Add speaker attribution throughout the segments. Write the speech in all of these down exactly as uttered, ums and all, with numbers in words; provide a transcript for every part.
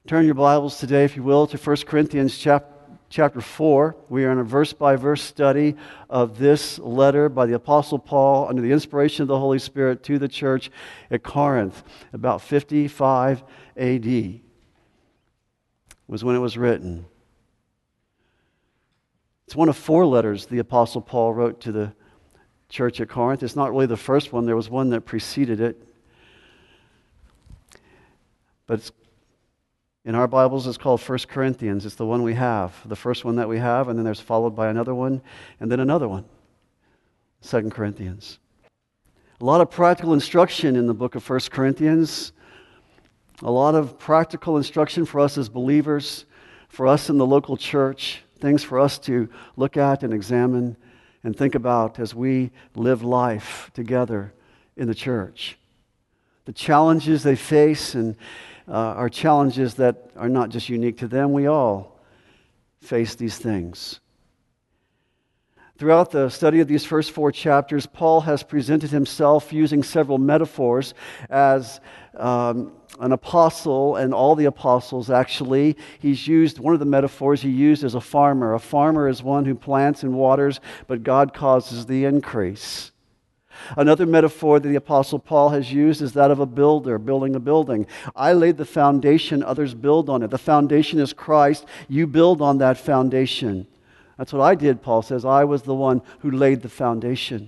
Speaker 1: Turn your Bibles today, if you will, to First Corinthians chap- chapter four. We are in a verse-by-verse study of this letter by the Apostle Paul under the inspiration of the Holy Spirit to the church at Corinth, about fifty-five A D was when it was written. It's one of four letters the Apostle Paul wrote to the church at Corinth. It's not really the first one. There was one that preceded it. But it's in our Bibles, it's called First Corinthians. It's the one we have, the first one that we have, and then there's followed by another one, and then another one, Second Corinthians. A lot of practical instruction in the book of First Corinthians, a lot of practical instruction for us as believers, for us in the local church, things for us to look at and examine and think about as we live life together in the church. The challenges they face and Uh, are challenges that are not just unique to them. We all face these things. Throughout the study of these first four chapters, Paul has presented himself using several metaphors as um, an apostle, and all the apostles actually. He's used, one of the metaphors he used as a farmer. A farmer is one who plants and waters, but God causes the increase. Another metaphor that the Apostle Paul has used is that of a builder building a building. I laid the foundation, others build on it. The foundation is Christ. You build on that foundation. That's what I did, Paul says. I was the one who laid the foundation.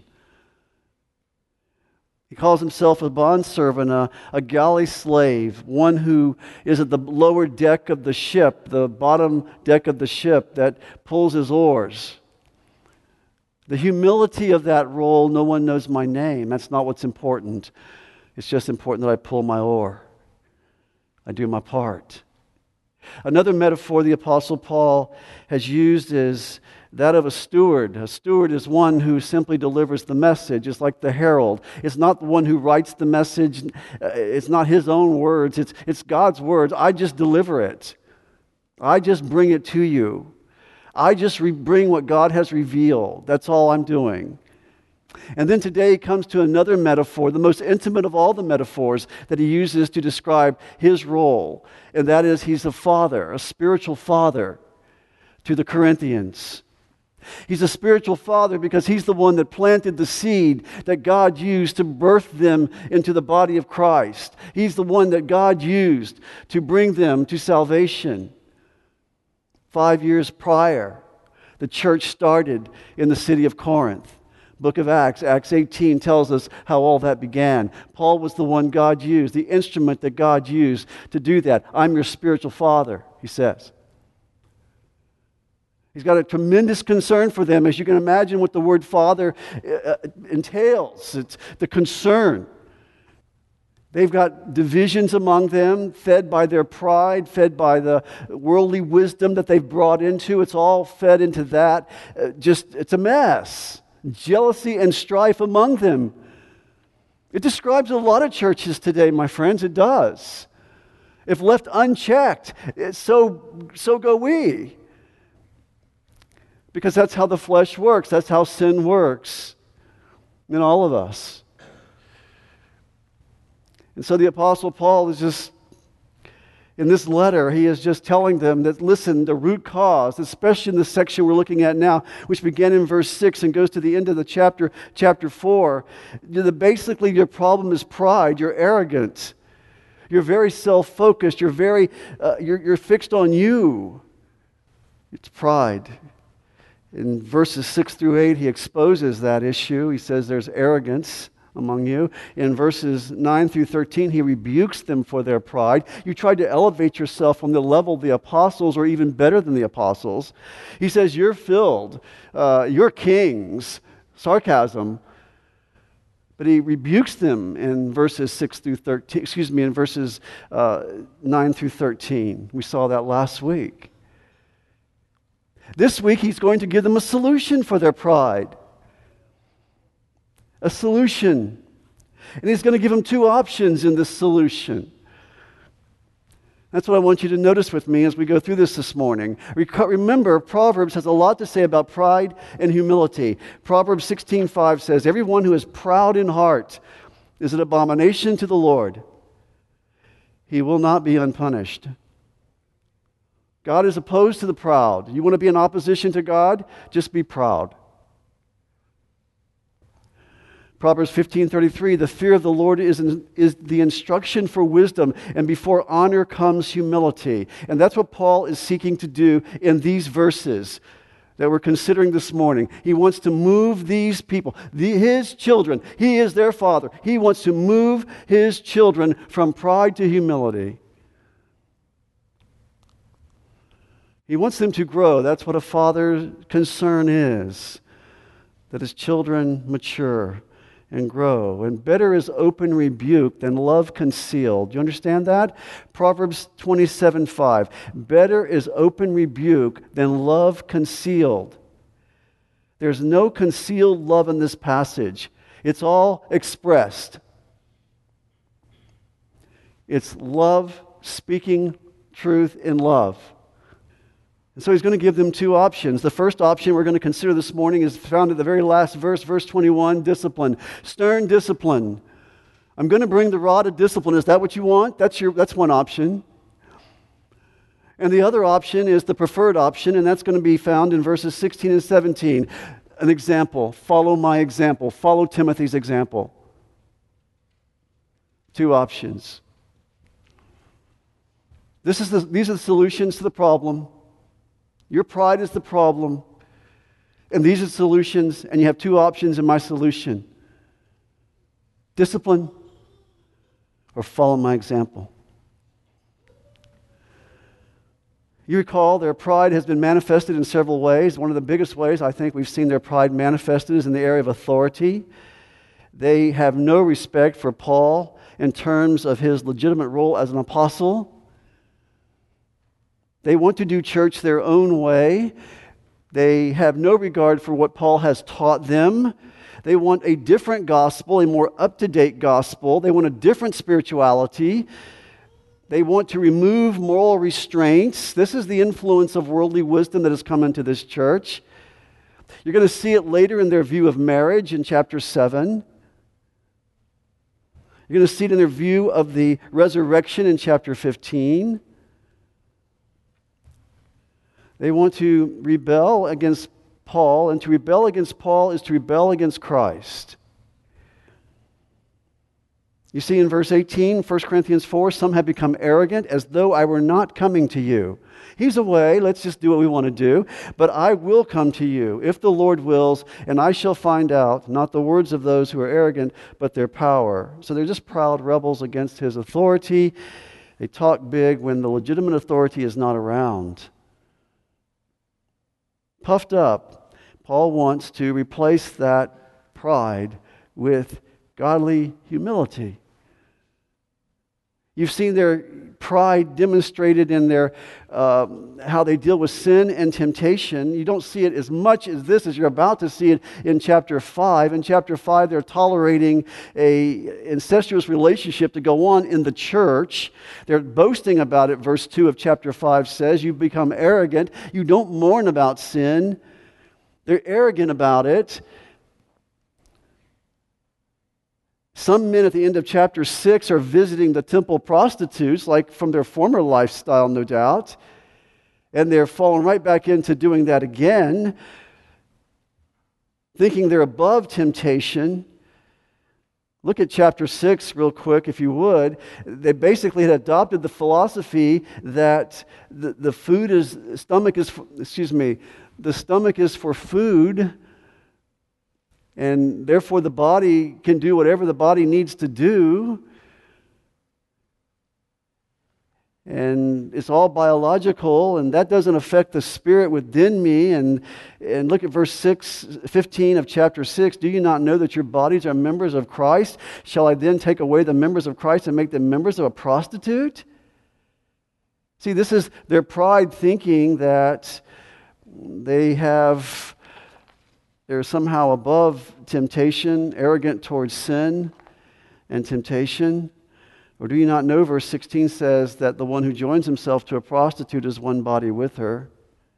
Speaker 1: He calls himself a bondservant, a, a galley slave, one who is at the lower deck of the ship, the bottom deck of the ship that pulls his oars. The humility of that role, no one knows my name. That's not what's important. It's just important that I pull my oar. I do my part. Another metaphor the Apostle Paul has used is that of a steward. A steward is one who simply delivers the message. It's like the herald. It's not the one who writes the message. It's not his own words. It's, it's God's words. I just deliver it. I just bring it to you. I just re- bring what God has revealed. That's all I'm doing. And then today he comes to another metaphor, the most intimate of all the metaphors that he uses to describe his role. And that is he's a father, a spiritual father to the Corinthians. He's a spiritual father because he's the one that planted the seed that God used to birth them into the body of Christ. He's the one that God used to bring them to salvation. Five years prior, the church started in the city of Corinth. Book of Acts, Acts eighteen tells us how all that began. Paul was the one God used, the instrument that God used to do that. I'm your spiritual father, he says. He's got a tremendous concern for them, as you can imagine what the word father entails. It's the concern. They've got divisions among them, fed by their pride, fed by the worldly wisdom that they've brought into. It's all fed into that. Uh, just, it's a mess. Jealousy and strife among them. It describes a lot of churches today, my friends. It does. If left unchecked, so, so go we. Because that's how the flesh works. That's how sin works in all of us. And so the Apostle Paul is just, in this letter, he is just telling them that, listen, the root cause, especially in the section we're looking at now, which began in verse six and goes to the end of the chapter, chapter four, that basically your problem is pride. You're arrogant. You're very self-focused. You're very, uh, you're, you're fixed on you. It's pride. In verses six through eight, he exposes that issue. He says there's arrogance among you. In verses nine through thirteen, he rebukes them for their pride. You tried to elevate yourself on the level of the apostles, or even better than the apostles. He says, you're filled. Uh, you're kings. Sarcasm. But he rebukes them in verses six through thirteen, excuse me, in verses uh, nine through thirteen. We saw that last week. This week, he's going to give them a solution for their pride. A solution. And he's going to give them two options in this solution. That's what I want you to notice with me as we go through this this morning. Remember, Proverbs has a lot to say about pride and humility. Proverbs sixteen five says, everyone who is proud in heart is an abomination to the Lord. He will not be unpunished. God is opposed to the proud. You want to be in opposition to God? Just be proud. Proverbs fifteen thirty-three, the fear of the Lord is, in, is the instruction for wisdom, and before honor comes humility. And that's what Paul is seeking to do in these verses that we're considering this morning. He wants to move these people, the, his children. He is their father. He wants to move his children from pride to humility. He wants them to grow. That's what a father's concern is, that his children mature and grow. And better is open rebuke than love concealed. Do you understand that? Proverbs twenty-seven five. Better is open rebuke than love concealed. There's no concealed love in this passage. It's all expressed. It's love speaking truth in love. And so he's going to give them two options. The first option we're going to consider this morning is found at the very last verse, verse twenty-one, discipline. Stern discipline. I'm going to bring the rod of discipline. Is that what you want? That's your. That's one option. And the other option is the preferred option, and that's going to be found in verses sixteen and seventeen. An example. Follow my example. Follow Timothy's example. Two options. This is the, these are the solutions to the problem. Your pride is the problem, and these are the solutions, and you have two options in my solution. Discipline or follow my example. You recall their pride has been manifested in several ways. One of the biggest ways I think we've seen their pride manifested is in the area of authority. They have no respect for Paul in terms of his legitimate role as an apostle. They want to do church their own way. They have no regard for what Paul has taught them. They want a different gospel, a more up-to-date gospel. They want a different spirituality. They want to remove moral restraints. This is the influence of worldly wisdom that has come into this church. You're going to see it later in their view of marriage in chapter seven. You're going to see it in their view of the resurrection in chapter fifteen. They want to rebel against Paul, and to rebel against Paul is to rebel against Christ. You see in verse eighteen, First Corinthians four, some have become arrogant as though I were not coming to you. He's away, let's just do what we want to do. But I will come to you, if the Lord wills, and I shall find out, not the words of those who are arrogant, but their power. So they're just proud rebels against his authority. They talk big when the legitimate authority is not around. Puffed up, Paul wants to replace that pride with godly humility. You've seen their pride demonstrated in their uh, how they deal with sin and temptation. You don't see it as much as this as you're about to see it in chapter five. In chapter five, they're tolerating a incestuous relationship to go on in the church. They're boasting about it. Verse two of chapter five says, you've become arrogant. You don't mourn about sin. They're arrogant about it. Some men at the end of chapter six are visiting the temple prostitutes, like from their former lifestyle, no doubt. And they're falling right back into doing that again, thinking they're above temptation. Look at chapter six real quick, if you would. They basically had adopted the philosophy that the, the food is, stomach is, for, excuse me, the stomach is for food, and therefore the body can do whatever the body needs to do. And it's all biological, and that doesn't affect the spirit within me. And, and look at verse six, fifteen of chapter six. Do you not know that your bodies are members of Christ? Shall I then take away the members of Christ and make them members of a prostitute? See, this is their pride thinking that they have... They're somehow above temptation, arrogant towards sin and temptation. Or do you not know, verse sixteen says that the one who joins himself to a prostitute is one body with her.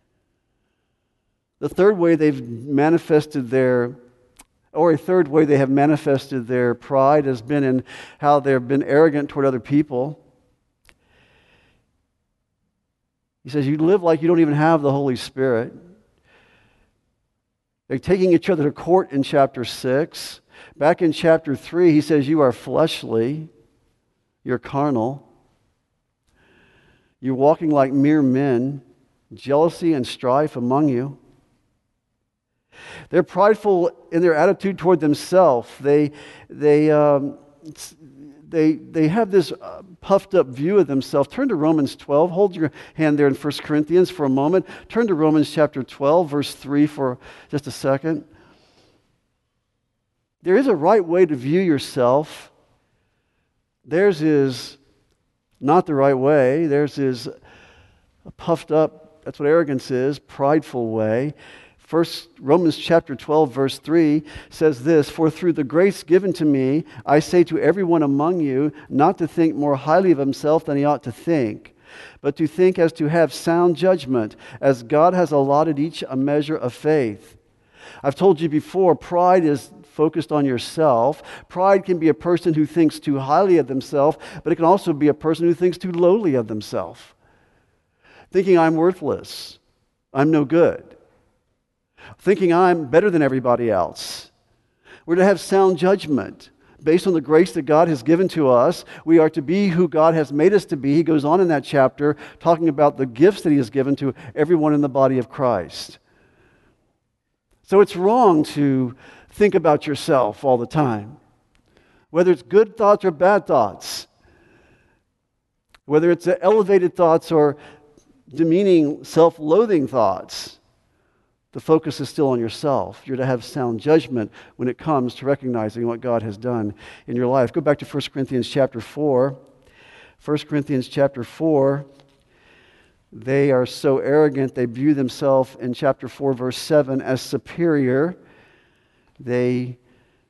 Speaker 1: The third way they've manifested their, or a third way they have manifested their pride has been in how they've been arrogant toward other people. He says, you live like you don't even have the Holy Spirit. They're taking each other to court in chapter six. Back in chapter three, he says, you are fleshly, you're carnal, you're walking like mere men, jealousy and strife among you. They're prideful in their attitude toward themselves. They, they, um, they, they have this uh, puffed up view of themselves. Turn to Romans twelve. Hold your hand there in First Corinthians for a moment. Turn to Romans chapter twelve, verse three for just a second. There is a right way to view yourself. Theirs is not the right way. Theirs is a puffed up, that's what arrogance is, prideful way. First, Romans chapter twelve, verse three says this, for through the grace given to me, I say to everyone among you, not to think more highly of himself than he ought to think, but to think as to have sound judgment, as God has allotted each a measure of faith. I've told you before, pride is focused on yourself. Pride can be a person who thinks too highly of themselves, but it can also be a person who thinks too lowly of themselves. Thinking I'm worthless, I'm no good. Thinking I'm better than everybody else. We're to have sound judgment. Based on the grace that God has given to us, we are to be who God has made us to be. He goes on in that chapter talking about the gifts that He has given to everyone in the body of Christ. So it's wrong to think about yourself all the time, whether it's good thoughts or bad thoughts, whether it's elevated thoughts or demeaning, self-loathing thoughts. The focus is still on yourself. You're to have sound judgment when it comes to recognizing what God has done in your life. Go back to First Corinthians chapter four. First Corinthians chapter four. They are so arrogant, they view themselves in chapter four, verse seven, as superior. They,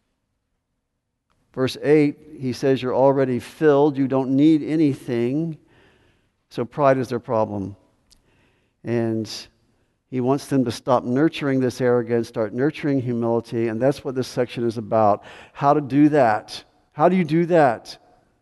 Speaker 1: verse eight, he says, you're already filled. You don't need anything. So pride is their problem. And he wants them to stop nurturing this arrogance, start nurturing humility, and that's what this section is about. How to do that. How do you do that?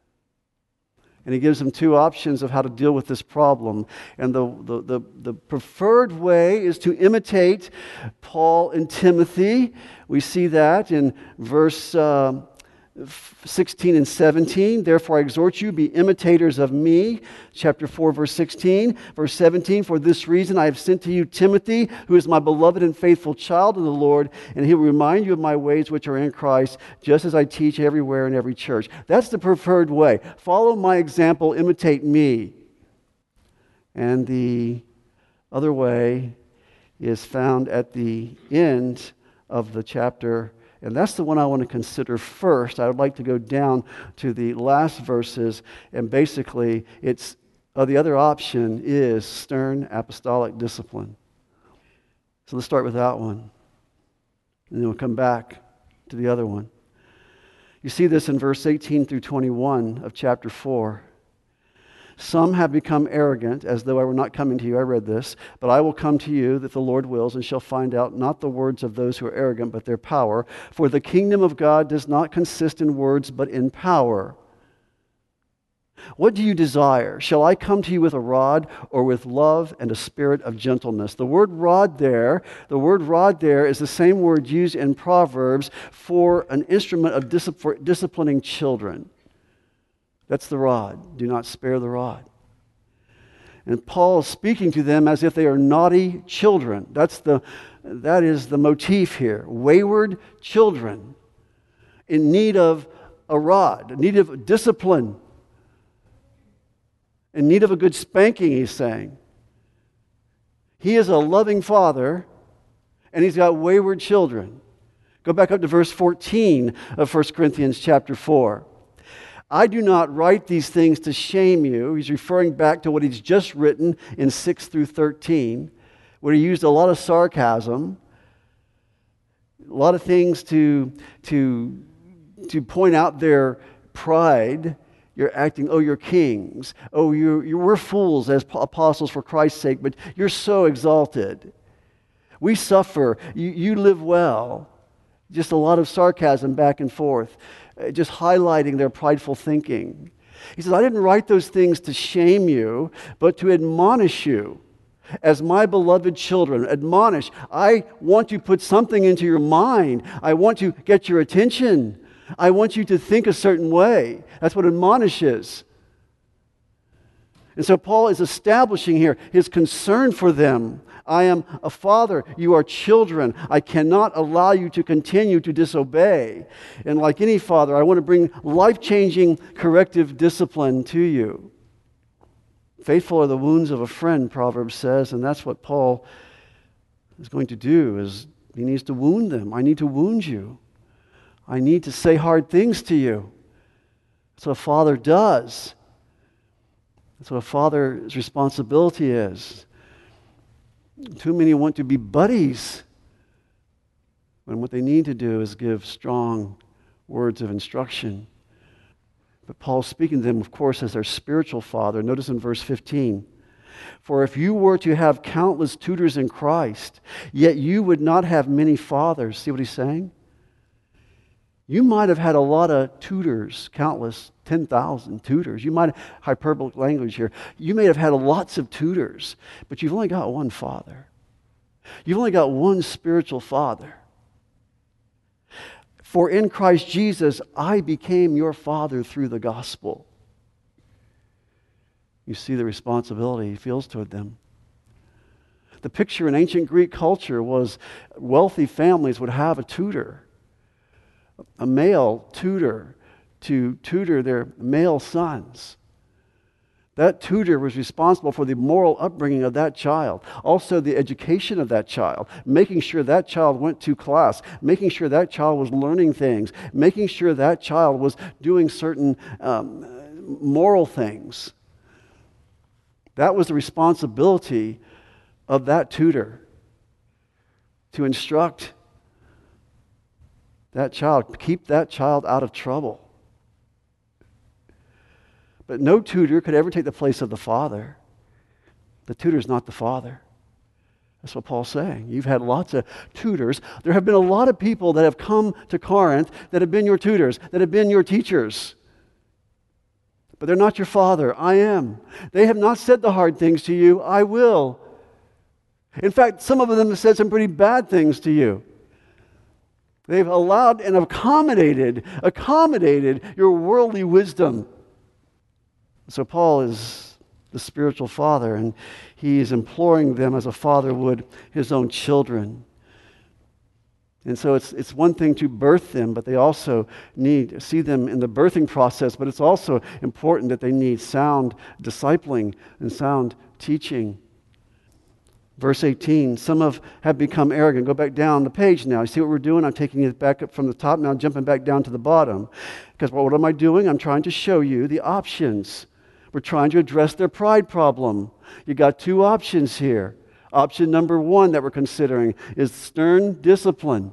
Speaker 1: And he gives them two options of how to deal with this problem. And the, the, the, the preferred way is to imitate Paul and Timothy. We see that in verse uh, sixteen and seventeen. Therefore I exhort you, be imitators of me. Chapter four, verse sixteen. Verse seventeen, for this reason I have sent to you Timothy, who is my beloved and faithful child of the Lord, and he will remind you of my ways which are in Christ, just as I teach everywhere in every church. That's the preferred way. Follow my example, imitate me. And the other way is found at the end of the chapter. And that's the one I want to consider first. I would like to go down to the last verses, and basically it's uh, the other option is stern apostolic discipline. So let's start with that one, and then we'll come back to the other one. You see this in verse eighteen through twenty-one of chapter four. Some have become arrogant, as though I were not coming to you. I read this. But I will come to you, that the Lord wills, and shall find out not the words of those who are arrogant, but their power. For the kingdom of God does not consist in words, but in power. What do you desire? Shall I come to you with a rod, or with love and a spirit of gentleness? The word rod there, the word rod there is the same word used in Proverbs for an instrument of discipl- for disciplining children. That's the rod. Do not spare the rod. And Paul is speaking to them as if they are naughty children. That's the, that is the motif here. Wayward children in need of a rod, in need of discipline, in need of a good spanking, he's saying. He is a loving father, and he's got wayward children. Go back up to verse fourteen of First Corinthians chapter four. I do not write these things to shame you. He's referring back to what he's just written in six through thirteen, where he used a lot of sarcasm, a lot of things to, to, to point out their pride. You're acting, oh, you're kings. Oh, you, you we're fools as apostles for Christ's sake, but you're so exalted. We suffer. You, you live well. Just a lot of sarcasm back and forth, just highlighting their prideful thinking. He says, I didn't write those things to shame you, but to admonish you. As my beloved children, admonish. I want to put something into your mind. I want to get your attention. I want you to think a certain way. That's what admonish is. And so Paul is establishing here his concern for them. I am a father. You are children. I cannot allow you to continue to disobey. And like any father, I want to bring life-changing corrective discipline to you. Faithful are the wounds of a friend, Proverbs says, and that's what Paul is going to do, is he needs to wound them. I need to wound you. I need to say hard things to you. That's what a father does. That's what a father's responsibility is. Too many want to be buddies, when what they need to do is give strong words of instruction. But Paul's speaking to them, of course, as their spiritual father. Notice in verse fifteen, for if you were to have countless tutors in Christ, yet you would not have many fathers. See what he's saying? You might have had a lot of tutors, countless, ten thousand tutors. You might have, hyperbolic language here, you may have had lots of tutors, but you've only got one father. You've only got one spiritual father. For in Christ Jesus, I became your father through the gospel. You see the responsibility he feels toward them. The picture in ancient Greek culture was wealthy families would have a tutor, a male tutor, to tutor their male sons. That tutor was responsible for the moral upbringing of that child, also the education of that child, making sure that child went to class, making sure that child was learning things, making sure that child was doing certain um, moral things. That was the responsibility of that tutor, to instruct that child, keep that child out of trouble. But no tutor could ever take the place of the father. The tutor is not the father. That's what Paul's saying. You've had lots of tutors. There have been a lot of people that have come to Corinth that have been your tutors, that have been your teachers. But they're not your father. I am. They have not said the hard things to you. I will. In fact, some of them have said some pretty bad things to you. They've allowed and accommodated, accommodated your worldly wisdom. So Paul is the spiritual father, and he is imploring them as a father would his own children. And so it's it's one thing to birth them, but they also need to see them in the birthing process, but it's also important that they need sound discipling and sound teaching. Verse eighteen, some of have become arrogant. Go back down the page now. You see what we're doing? I'm taking it back up from the top now, jumping back down to the bottom. Because well, what am I doing? I'm trying to show you the options. We're trying to address their pride problem. You got two options here. Option number one that we're considering is stern discipline.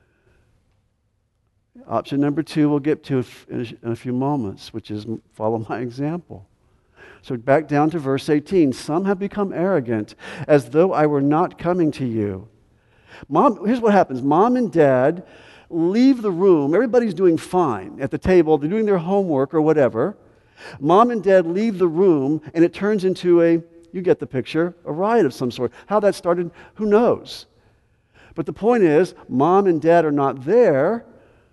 Speaker 1: Option number two we'll get to in a few moments, which is follow my example. So back down to verse eighteen. Some have become arrogant, as though I were not coming to you. Mom, here's what happens. Mom and dad leave the room. Everybody's doing fine at the table. They're doing their homework or whatever. Mom and dad leave the room, and it turns into a, you get the picture, a riot of some sort. How that started, who knows? But the point is, mom and dad are not there.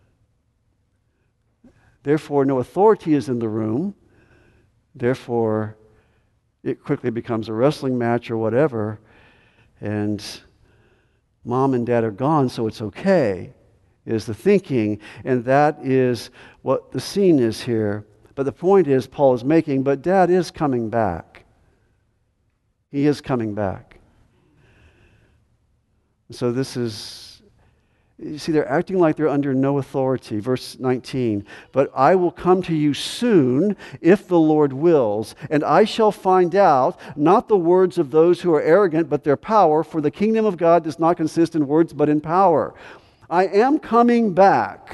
Speaker 1: Therefore, no authority is in the room. Therefore, it quickly becomes a wrestling match or whatever, and mom and dad are gone, so it's okay, is the thinking, and that is what the scene is here. But the point is, Paul is making, but dad is coming back. He is coming back. So this is, you see, they're acting like they're under no authority. Verse nineteen, but I will come to you soon, if the Lord wills, and I shall find out, not the words of those who are arrogant, but their power, for the kingdom of God does not consist in words, but in power. I am coming back,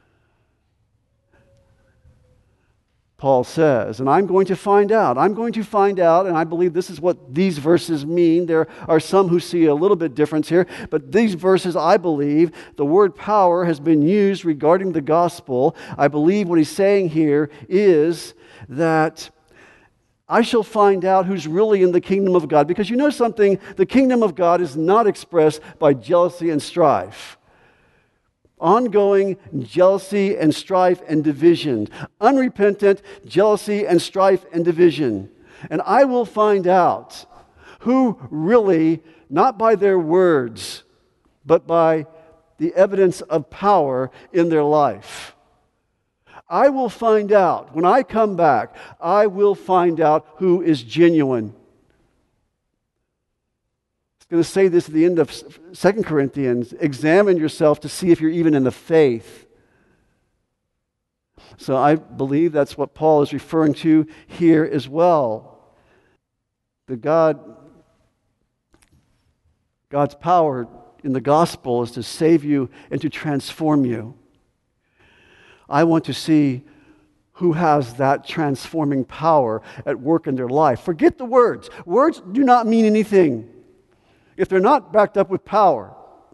Speaker 1: Paul says, and I'm going to find out. I'm going to find out, and I believe this is what these verses mean. There are some who see a little bit difference here, but these verses, I believe, the word power has been used regarding the gospel. I believe what he's saying here is that I shall find out who's really in the kingdom of God. Because you know something? The kingdom of God is not expressed by jealousy and strife. Ongoing jealousy and strife and division. Unrepentant jealousy and strife and division. And I will find out who really, not by their words, but by the evidence of power in their life. I will find out, when I come back, I will find out who is genuine. It's going to say this at the end of Second Corinthians. Examine yourself to see if you're even in the faith. So I believe that's what Paul is referring to here as well. That God, God's power in the gospel is to save you and to transform you. I want to see who has that transforming power at work in their life. Forget the words. Words do not mean anything if they're not backed up with power.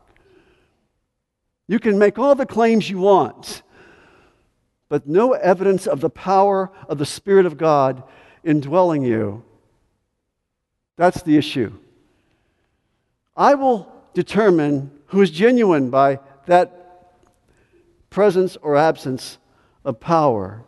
Speaker 1: You can make all the claims you want, but no evidence of the power of the Spirit of God indwelling you. That's the issue. I will determine who is genuine by that presence or absence of power.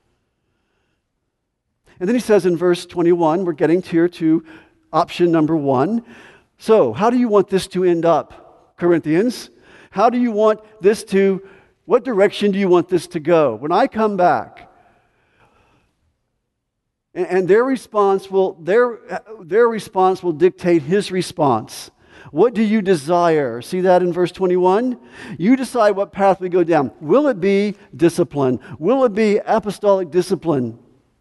Speaker 1: And then he says in verse twenty-one, we're getting here to option number one. So, how do you want this to end up, Corinthians? How do you want this to, what direction do you want this to go? When I come back, and, and their response will, their, their response will dictate his response. What do you desire? See that in verse twenty-one? You decide what path we go down. Will it be discipline? Will it be apostolic discipline?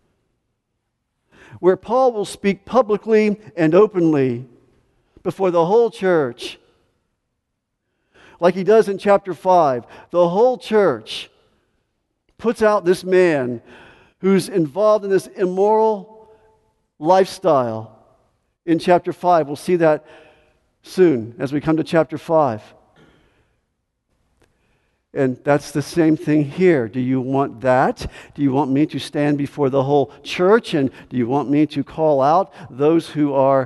Speaker 1: Where Paul will speak publicly and openly before the whole church. Like he does in chapter five. The whole church puts out this man who's involved in this immoral lifestyle. In chapter five, we'll see that soon as we come to chapter five. And that's the same thing here. Do you want that? Do you want me to stand before the whole church? And do you want me to call out those who are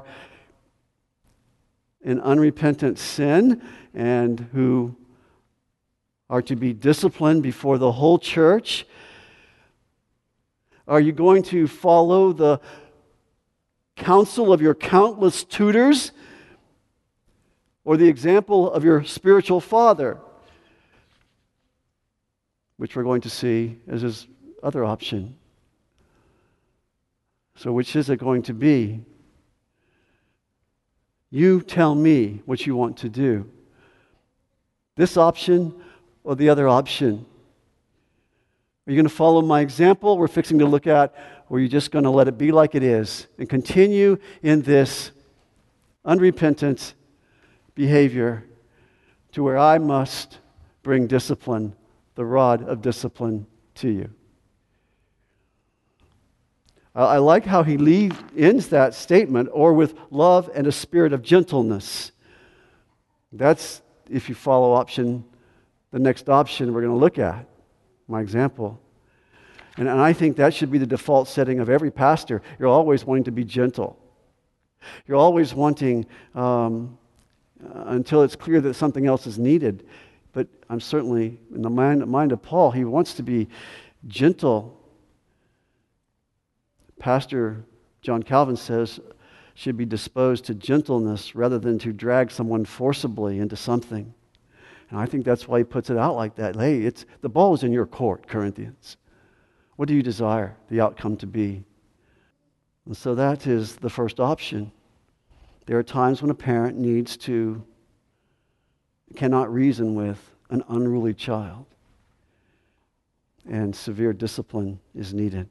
Speaker 1: in unrepentant sin and who are to be disciplined before the whole church? Are you going to follow the counsel of your countless tutors or the example of your spiritual father, which we're going to see as his other option? So which is it going to be? You tell me what you want to do. This option or the other option? Are you going to follow my example we're fixing to look at, or are you just going to let it be like it is and continue in this unrepentant behavior to where I must bring discipline, the rod of discipline, to you? I like how he leaves, ends that statement, or with love and a spirit of gentleness. That's, if you follow option, the next option we're going to look at, my example. And, and I think that should be the default setting of every pastor. You're always wanting to be gentle. You're always wanting, um, uh, until it's clear that something else is needed. But I'm certainly, in the mind, mind of Paul, he wants to be gentle. Pastor John Calvin says, should be disposed to gentleness rather than to drag someone forcibly into something. And I think that's why he puts it out like that. Hey, it's the ball is in your court, Corinthians. What do you desire the outcome to be? And so that is the first option. There are times when a parent needs to, cannot reason with an unruly child, and severe discipline is needed.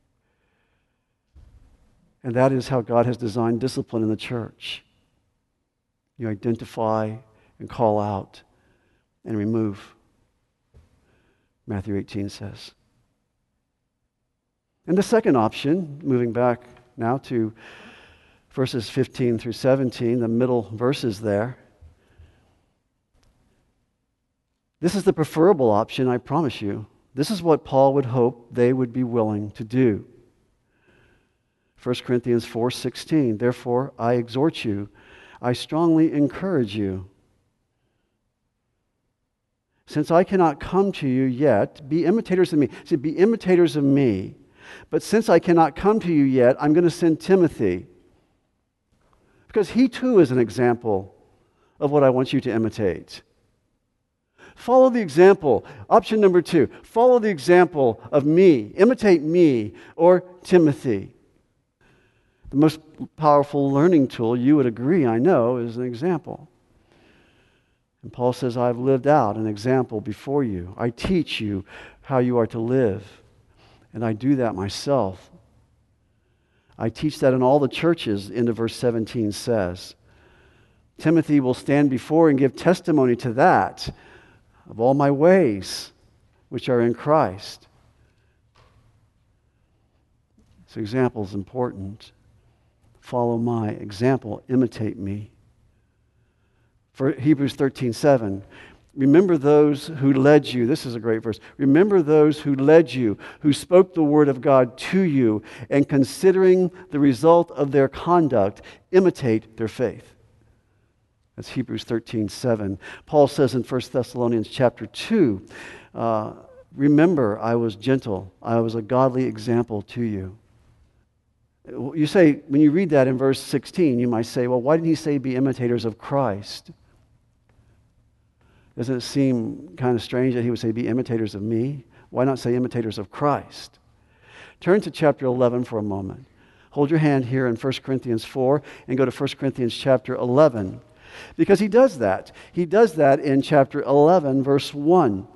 Speaker 1: And that is how God has designed discipline in the church. You identify and call out and remove, Matthew eighteen says. And the second option, moving back now to verses fifteen through seventeen, the middle verses there. This is the preferable option, I promise you. This is what Paul would hope they would be willing to do. First Corinthians four sixteen, therefore I exhort you, I strongly encourage you. Since I cannot come to you yet, be imitators of me. See, be imitators of me. But since I cannot come to you yet, I'm going to send Timothy. Because he too is an example of what I want you to imitate. Follow the example. Option number two, follow the example of me. Imitate me or Timothy. The most powerful learning tool, you would agree, I know, is an example. And Paul says, I've lived out an example before you. I teach you how you are to live. And I do that myself. I teach that in all the churches, into verse seventeen says. Timothy will stand before and give testimony to that, of all my ways, which are in Christ. This example is important. Follow my example. Imitate me. For Hebrews thirteen seven, remember those who led you. This is a great verse. Remember those who led you, who spoke the word of God to you, and considering the result of their conduct, imitate their faith. That's Hebrews thirteen seven. Paul says in First Thessalonians chapter two, uh, remember I was gentle. I was a godly example to you. You say, when you read that in verse sixteen, you might say, well, why didn't he say be imitators of Christ? Doesn't it seem kind of strange that he would say, be imitators of me? Why not say imitators of Christ? Turn to chapter eleven for a moment. Hold your hand here in First Corinthians four and go to First Corinthians chapter eleven. Because he does that. He does that in chapter eleven, verse one.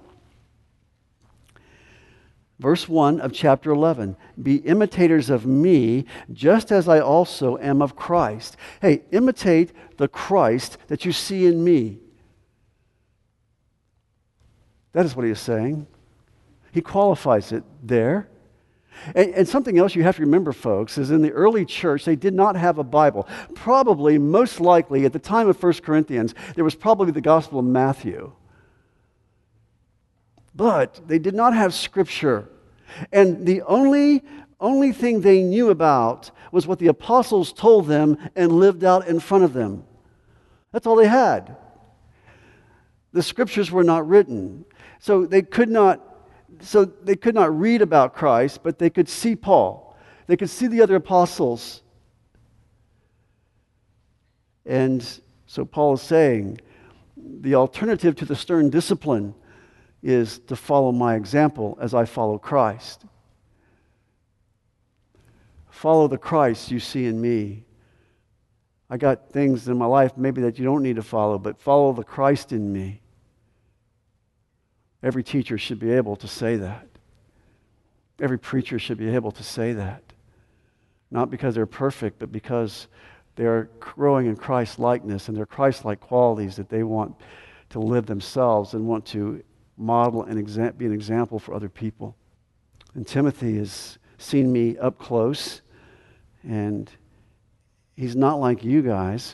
Speaker 1: Verse one of chapter eleven. Be imitators of me, just as I also am of Christ. Hey, imitate the Christ that you see in me. That is what he is saying. He qualifies it there. And, and something else you have to remember, folks, is in the early church, they did not have a Bible. Probably, most likely, at the time of First Corinthians, there was probably the Gospel of Matthew. But they did not have Scripture. And the only, only thing they knew about was what the apostles told them and lived out in front of them. That's all they had. The Scriptures were not written. So they could not, so they could not read about Christ, but they could see Paul. They could see the other apostles. And so Paul is saying, the alternative to the stern discipline is to follow my example as I follow Christ. Follow the Christ you see in me. I got things in my life maybe that you don't need to follow, but follow the Christ in me. Every teacher should be able to say that. Every preacher should be able to say that. Not because they're perfect, but because they are growing in Christ's likeness and their Christ-like qualities that they want to live themselves and want to model and exa- be an example for other people. And Timothy has seen me up close, and he's not like you guys.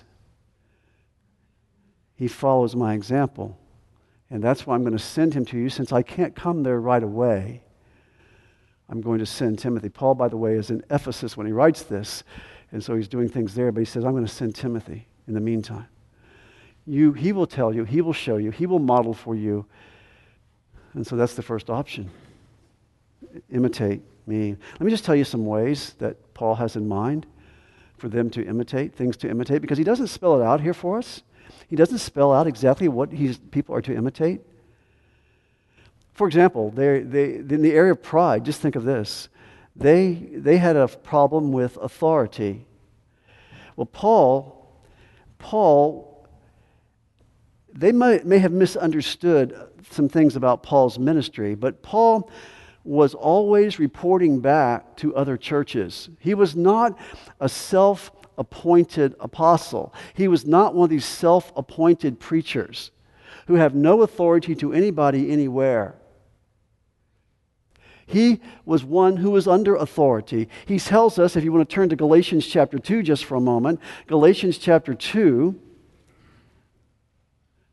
Speaker 1: He follows my example. And that's why I'm going to send him to you. Since I can't come there right away, I'm going to send Timothy. Paul, by the way, is in Ephesus when he writes this, and so he's doing things there, but he says, I'm going to send Timothy in the meantime. You, he will tell you, he will show you, he will model for you. And so that's the first option. Imitate me. Let me just tell you some ways that Paul has in mind for them to imitate, things to imitate, because he doesn't spell it out here for us. He doesn't spell out exactly what he's, people are to imitate. For example, they, they, in the area of pride, just think of this. They, they had a problem with authority. Well, Paul, Paul, they might, may have misunderstood some things about Paul's ministry, but Paul was always reporting back to other churches. He was not a self-appointed apostle. He was not one of these self-appointed preachers who have no authority to anybody anywhere. He was one who was under authority. He tells us, if you want to turn to Galatians chapter two just for a moment, Galatians chapter two.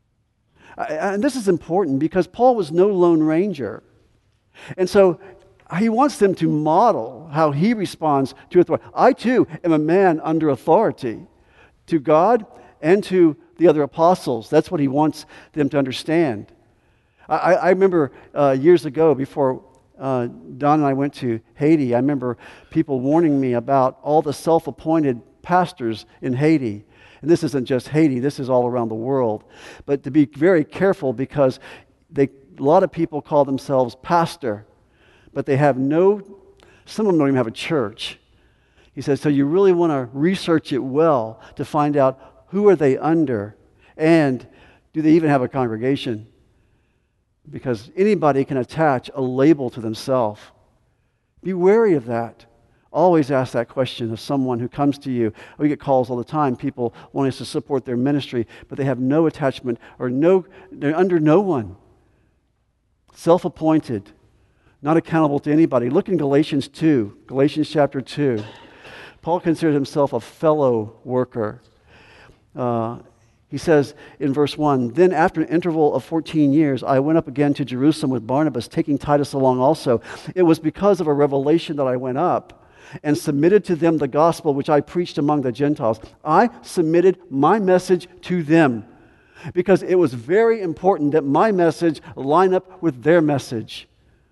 Speaker 1: And this is important because Paul was no lone ranger. And so He wants them to model how he responds to authority. I too am a man under authority to God and to the other apostles. That's what he wants them to understand. I, I remember uh, years ago, before uh, Don and I went to Haiti, I remember people warning me about all the self-appointed pastors in Haiti. And this isn't just Haiti, this is all around the world. But to be very careful, because they, a lot of people call themselves pastor, but they have no, some of them don't even have a church. He says, so you really want to research it well to find out who are they under, and do they even have a congregation? Because anybody can attach a label to themselves. Be wary of that. Always ask that question of someone who comes to you. We get calls all the time, people wanting us to support their ministry, but they have no attachment, or no, they're under no one. Self-appointed, not accountable to anybody. Look in Galatians two, Galatians chapter two. Paul considers himself a fellow worker. Uh, he says in verse one, then after an interval of fourteen years, I went up again to Jerusalem with Barnabas, taking Titus along also. It was because of a revelation that I went up and submitted to them the gospel which I preached among the Gentiles. I submitted my message to them because it was very important that my message line up with their message.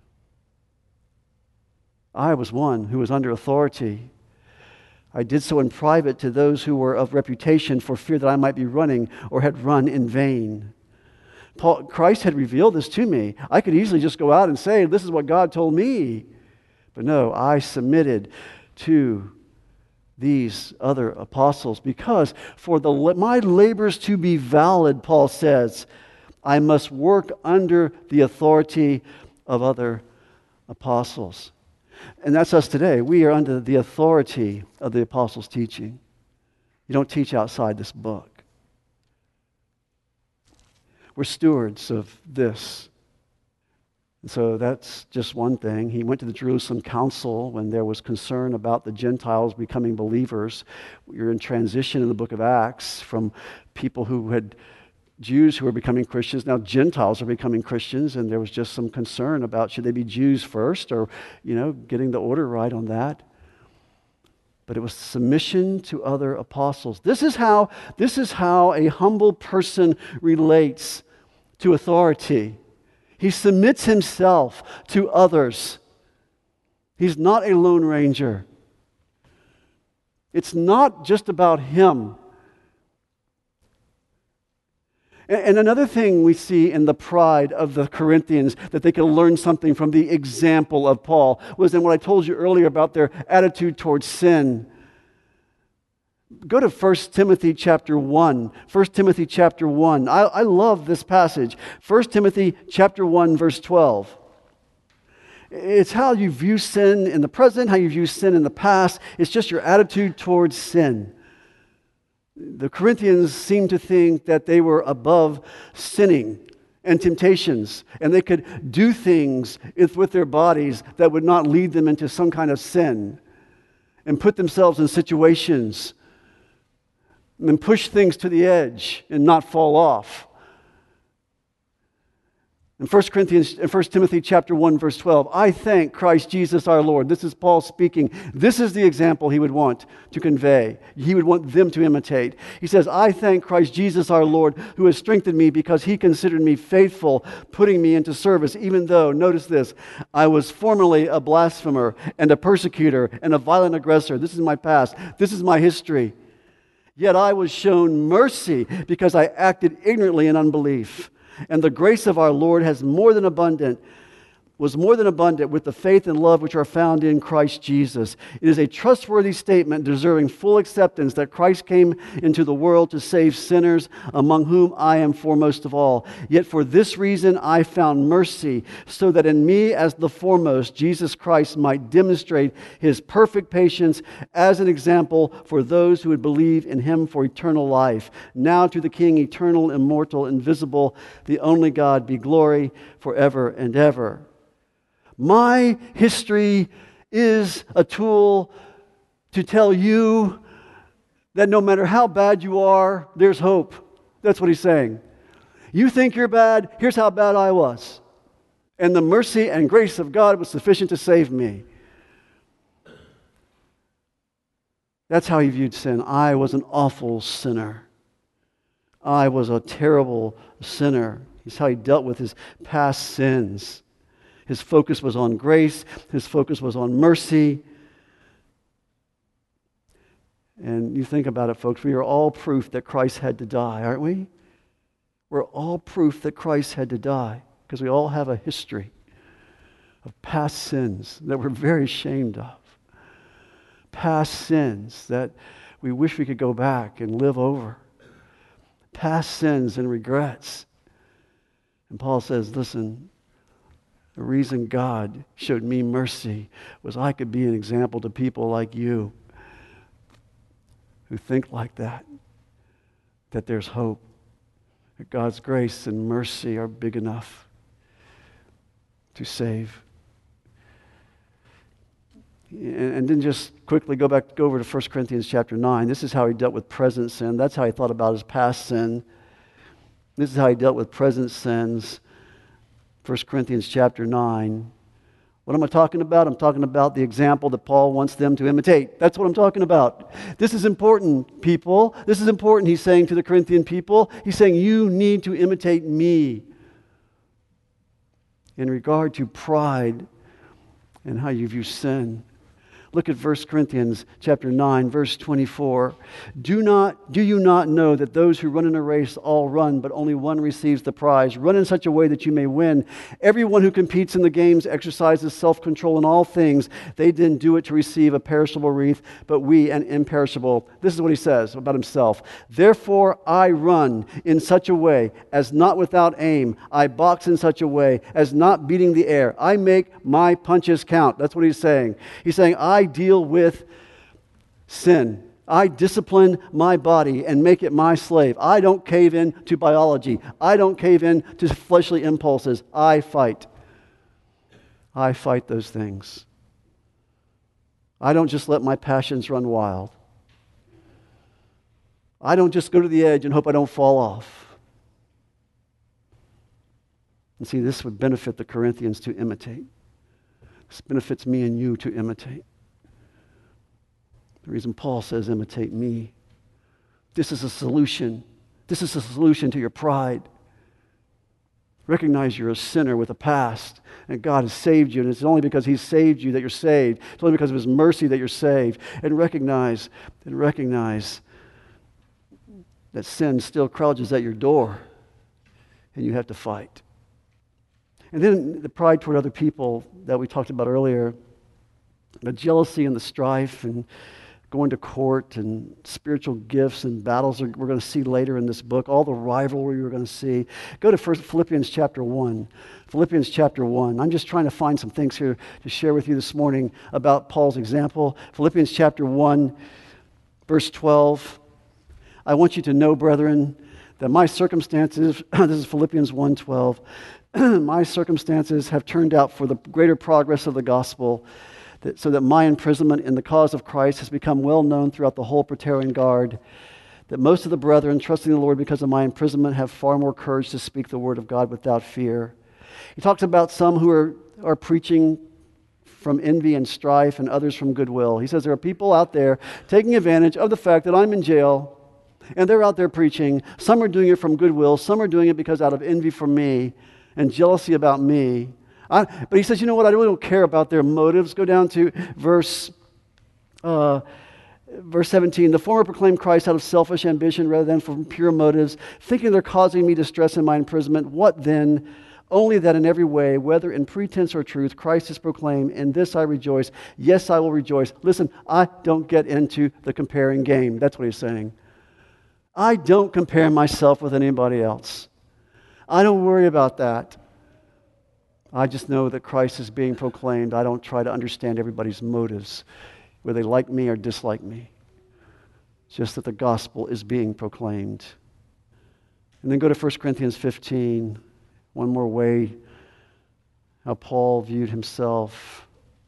Speaker 1: I was one who was under authority. I did so in private to those who were of reputation, for fear that I might be running or had run in vain. Paul, Christ had revealed this to me. I could easily just go out and say, this is what God told me. But no, I submitted to these other apostles because for the my labors to be valid, Paul says, I must work under the authority of other apostles. And that's us today. We are under the authority of the apostles' teaching. You don't teach outside this book. We're stewards of this. And so that's just one thing. He went to the Jerusalem Council when there was concern about the Gentiles becoming believers. You're in transition in the book of Acts from people who had Jews who were becoming Christians. Now Gentiles are becoming Christians, and there was just some concern about should they be Jews first, or, you know, getting the order right on that. But it was submission to other apostles. This is how, this is how a humble person relates to authority. He submits himself to others. He's not a lone ranger. It's not just about him. And another thing we see in the pride of the Corinthians, that they could learn something from the example of Paul, was in what I told you earlier about their attitude towards sin. Go to First Timothy chapter one. First Timothy chapter one. I, I love this passage. First Timothy chapter one, verse twelve. It's how you view sin in the present, how you view sin in the past. It's just your attitude towards sin. The Corinthians seemed to think that they were above sinning and temptations, and they could do things with their bodies that would not lead them into some kind of sin, and put themselves in situations and push things to the edge and not fall off. In First Corinthians, in First Timothy chapter one, verse twelve, I thank Christ Jesus our Lord. This is Paul speaking. This is the example he would want to convey. He would want them to imitate. He says, I thank Christ Jesus our Lord, who has strengthened me because he considered me faithful, putting me into service, even though, notice this, I was formerly a blasphemer and a persecutor and a violent aggressor. This is my past. This is my history. Yet I was shown mercy because I acted ignorantly in unbelief. And the grace of our Lord has more than abundant, was more than abundant with the faith and love which are found in Christ Jesus. It is a trustworthy statement deserving full acceptance that Christ came into the world to save sinners, among whom I am foremost of all. Yet for this reason I found mercy, so that in me as the foremost, Jesus Christ might demonstrate his perfect patience as an example for those who would believe in him for eternal life. Now to the King, eternal, immortal, invisible, the only God, be glory forever and ever. My history is a tool to tell you that no matter how bad you are, there's hope. That's what he's saying. You think you're bad, here's how bad I was. and the mercy and grace of God was sufficient to save me. That's how he viewed sin. I was an awful sinner. I was a terrible sinner. It's how he dealt with his past sins. His focus was on grace. His focus was on mercy. And you think about it, folks, we are all proof that Christ had to die, aren't we? We're all proof that Christ had to die because we all have a history of past sins that we're very ashamed of. Past sins that we wish we could go back and live over. Past sins and regrets. And Paul says, listen, the reason God showed me mercy was I could be an example to people like you who think like that, that there's hope, that God's grace and mercy are big enough to save. And, and then just quickly go back, go over to First Corinthians chapter nine. This is how he dealt with present sin. That's how he thought about his past sin. This is how he dealt with present sins. First Corinthians chapter nine. What am I talking about? I'm talking about the example that Paul wants them to imitate. That's what I'm talking about. This is important, people. This is important, he's saying to the Corinthian people. He's saying, you need to imitate me in regard to pride and how you view sin. Look at First Corinthians chapter nine, verse twenty-four. Do not, do you not know that those who run in a race all run, but only one receives the prize? Run in such a way that you may win. Everyone who competes in the games exercises self-control in all things. They didn't do it to receive a perishable wreath, but we an imperishable. This is what he says about himself. Therefore I run in such a way as not without aim. I box in such a way as not beating the air. I make my punches count. That's what he's saying. He's saying, I I deal with sin. I discipline my body and make it my slave. I don't cave in to biology. I don't cave in to fleshly impulses. I fight. I fight those things. I don't just let my passions run wild. I don't just go to the edge and hope I don't fall off. And see, this would benefit the Corinthians to imitate. This benefits me and you to imitate. The reason Paul says, imitate me. This is a solution. This is a solution to your pride. Recognize you're a sinner with a past, and God has saved you, and it's only because He's saved you that you're saved. It's only because of His mercy that you're saved. And recognize, and recognize that sin still crouches at your door, and you have to fight. And then the pride toward other people that we talked about earlier, the jealousy and the strife and going to court and spiritual gifts and battles we're going to see later in this book, all the rivalry we're going to see. Go to first Philippians chapter one. Philippians chapter one. I'm just trying to find some things here to share with you this morning about Paul's example. Philippians chapter one, verse twelve. I want you to know, brethren, that my circumstances, this is Philippians one twelve, my circumstances have turned out for the greater progress of the gospel, that, so that my imprisonment in the cause of Christ has become well known throughout the whole Praetorian Guard, that most of the brethren, trusting the Lord because of my imprisonment, have far more courage to speak the word of God without fear. He talks about some who are, are preaching from envy and strife and others from goodwill. He says there are people out there taking advantage of the fact that I'm in jail and they're out there preaching. Some are doing it from goodwill. Some are doing it because out of envy for me and jealousy about me. I, but he says, you know what? I really don't care about their motives. Go down to verse uh, verse seventeen. The former proclaim Christ out of selfish ambition rather than from pure motives, thinking they're causing me distress in my imprisonment. What then? Only that in every way, whether in pretense or truth, Christ is proclaimed. In this I rejoice. Yes, I will rejoice. Listen, I don't get into the comparing game. That's what he's saying. I don't compare myself with anybody else. I don't worry about that. I just know that Christ is being proclaimed. I don't try to understand everybody's motives, whether they like me or dislike me. It's just that the gospel is being proclaimed. And then go to First Corinthians fifteen. One more way how Paul viewed himself.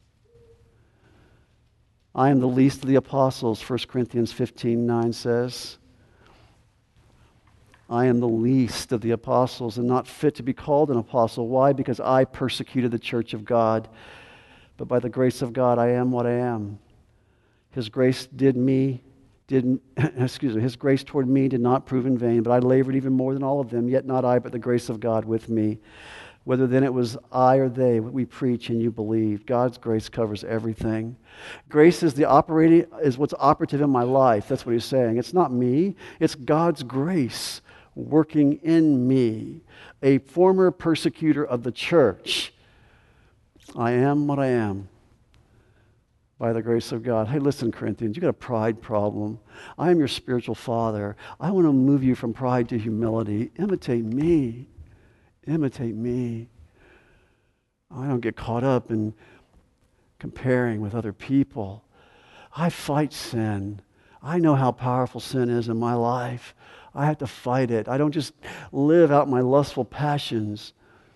Speaker 1: I am the least of the apostles, First Corinthians fifteen nine says. I am the least of the apostles and not fit to be called an apostle. Why? Because I persecuted the church of God. But by the grace of God, I am what I am. His grace did me, did, excuse me, His grace toward me did not prove in vain, but I labored even more than all of them, yet not I, but the grace of God with me. Whether then it was I or they, we preach and you believe. God's grace covers everything. Grace is the operating, is what's operative in my life. That's what he's saying. It's not me. It's God's grace working in me. A former persecutor of the church. I am what I am by the grace of God. Hey, listen, Corinthians, you got a pride problem. I am your spiritual father. I want to move you from pride to humility. Imitate me. Imitate me. I don't get caught up in comparing with other people. I fight sin. I know how powerful sin is in my life. I have to fight it. I don't just live out my lustful passions.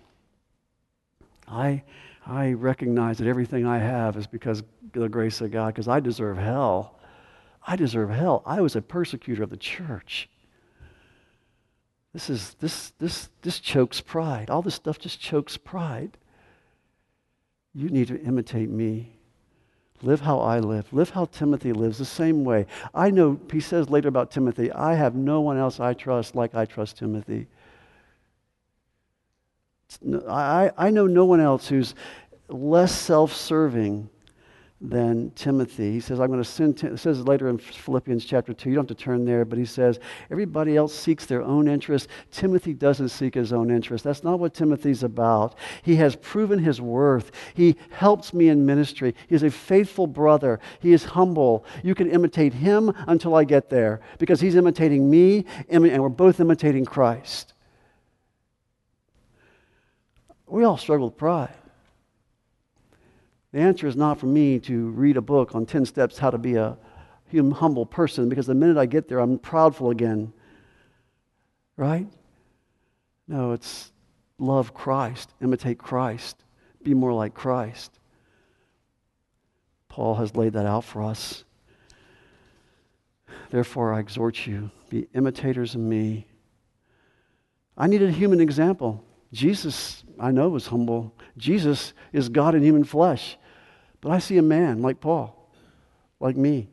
Speaker 1: I, I recognize that everything I have is because of the grace of God, because I deserve hell. I deserve hell. I was a persecutor of the church. This is this this this chokes pride. All this stuff just chokes pride. You need to imitate me. Live how I live. Live how Timothy lives, the same way. I know, he says later about Timothy, I have no one else I trust like I trust Timothy. I, I know no one else who's less self-serving than Timothy. He says, I'm going to send, Tim-, it says later in Philippians chapter two, you don't have to turn there, but he says, everybody else seeks their own interest. Timothy doesn't seek his own interest. That's not what Timothy's about. He has proven his worth. He helps me in ministry. He is a faithful brother. He is humble. You can imitate him until I get there, because he's imitating me, and we're both imitating Christ. We all struggle with pride. The answer is not for me to read a book on ten steps how to be a humble person, because the minute I get there, I'm proudful again. Right? No, it's love Christ, imitate Christ, be more like Christ. Paul has laid that out for us. Therefore, I exhort you, be imitators of me. I needed a human example. Jesus, I know, was humble. Jesus is God in human flesh. But I see a man like Paul, like me.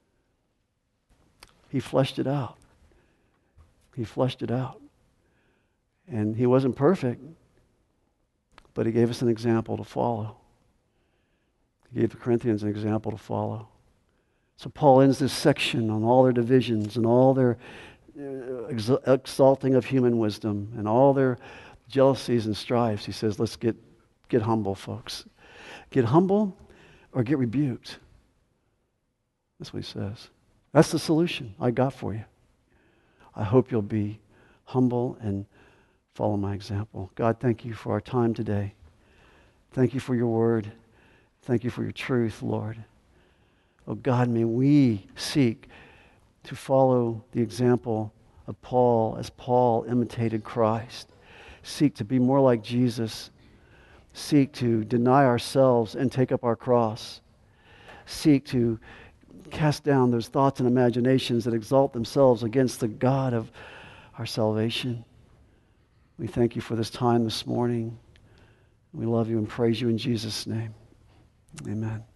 Speaker 1: He fleshed it out. He fleshed it out. And he wasn't perfect, but he gave us an example to follow. He gave the Corinthians an example to follow. So Paul ends this section on all their divisions and all their exalting of human wisdom and all their jealousies and strifes. He says, let's get, get humble, folks. Get humble or get rebuked. That's what he says. That's the solution I got for you. I hope you'll be humble and follow my example. God, thank you for our time today. Thank you for your word. Thank you for your truth, Lord. Oh God, may we seek to follow the example of Paul as Paul imitated Christ. Seek to be more like Jesus. Seek to deny ourselves and take up our cross. Seek to cast down those thoughts and imaginations that exalt themselves against the God of our salvation. We thank you for this time this morning. We love you and praise you in Jesus' name. Amen.